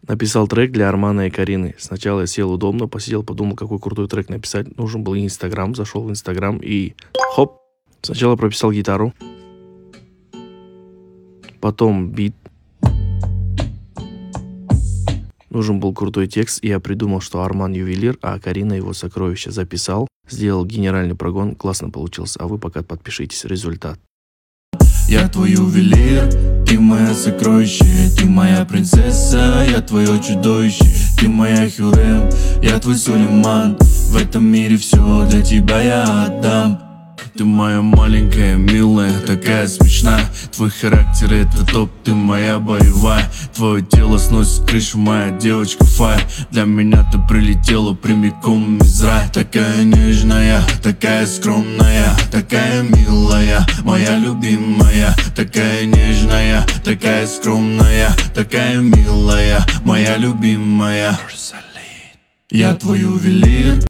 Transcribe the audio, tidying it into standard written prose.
Написал трек для Армана и Карины. Сначала я сел удобно, посидел, подумал, какой крутой трек написать. Нужен был Инстаграм, зашел в Инстаграм и хоп. Сначала прописал гитару, потом бит. Нужен был крутой текст, и я придумал, что Арман ювелир, а Карина его сокровище. Записал, сделал генеральный прогон, классно получился. А вы пока подпишитесь, результат. Я твой ювелир, ты моя сокровище, ты моя принцесса, я твое чудовище, ты моя Хюррем, я твой Сулейман. В этом мире все для тебя я отдам. Ты моя маленькая, милая, такая смешная. Твой характер это топ, ты моя боевая. Твое тело сносит крышу, моя девочка фаер. Для меня ты прилетела прямиком из рая. Такая нежная, такая скромная, такая милая, моя любимая. Такая нежная, такая скромная, такая милая, моя любимая. Я твой ювелир.